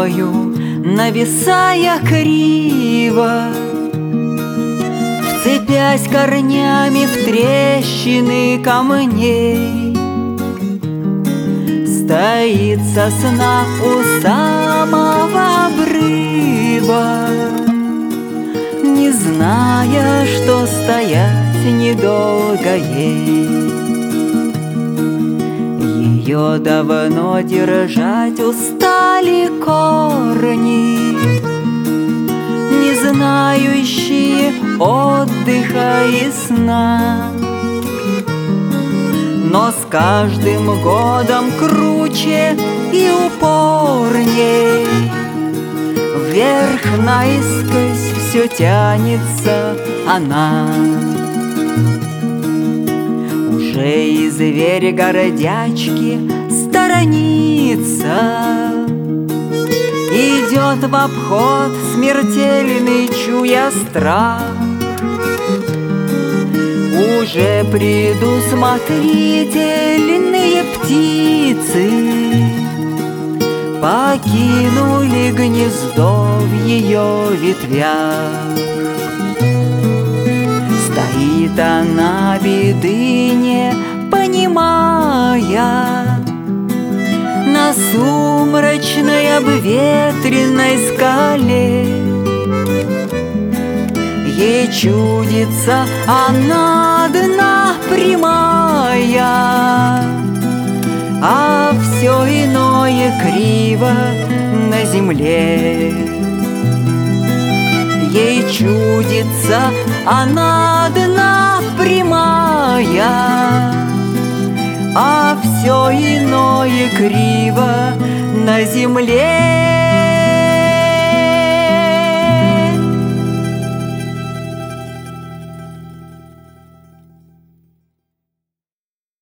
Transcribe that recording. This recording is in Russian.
спиною, нависая криво, вцепясь корнями в трещины камней, стоит сосна у самого обрыва, не зная, что стоять недолго ей. Ее давно держать устали корни, не знающие отдыха и сна. Но с каждым годом круче и упорней вверх наискось все тянется она. Уже и зверь гордячки сторонится, идет в обход смертельный, чуя страх. Уже предусмотрительные птицы покинули гнездо в ее ветвях. Стоит она, беды не понимая, на сумрачной обветренной скале. Ей чудится, она дна прямая, а все иное криво на земле. Ей чудится, она дна прямая, а все иное криво на земле.